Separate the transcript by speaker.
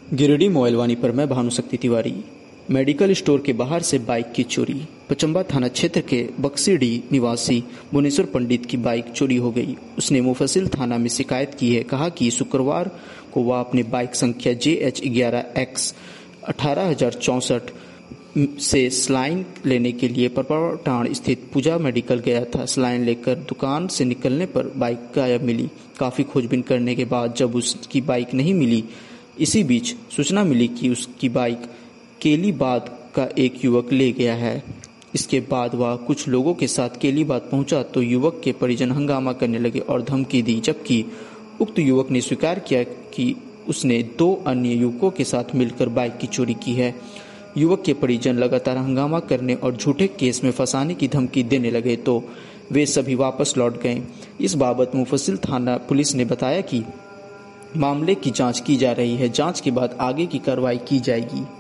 Speaker 1: गिरिडीह मोबाइलवानी पर मैं भानुशक्ति Tiwari. Medical store के बाहर से बाइक की चोरी। पचंबा थाना क्षेत्र के बक्सीडीह निवासी भुवनेश्वर पंडित की बाइक चोरी हो गई। उसने मुफस्सिल थाना में शिकायत की है। कहा कि शुक्रवार को वह अपनी बाइक संख्या JH11X 18064 से सलाइन लेने के लिए परपटाण स्थित पूजा मेडिकल गया था। सलाइन लेकर दुकान से निकलने पर बाइक गायब मिली। काफ़ी खोजबीन करने के बाद जब उसकी बाइक नहीं मिली, इसी बीच सूचना मिली कि उसकी बाइक केलीबाद का एक युवक ले गया है। इसके बाद वह कुछ लोगों के साथ केलीबाद पहुंचा तो युवक के परिजन हंगामा करने लगे और धमकी दी, जबकि उक्त युवक ने स्वीकार किया कि उसने 2 अन्य युवकों के साथ मिलकर बाइक की चोरी की है। युवक के परिजन लगातार हंगामा करने और झूठे केस में फंसाने की धमकी देने लगे तो वे सभी वापस लौट गए। इस बाबत मुफस्सिल थाना पुलिस ने बताया कि मामले की जांच की जा रही है। जांच के बाद आगे की कार्रवाई की जाएगी।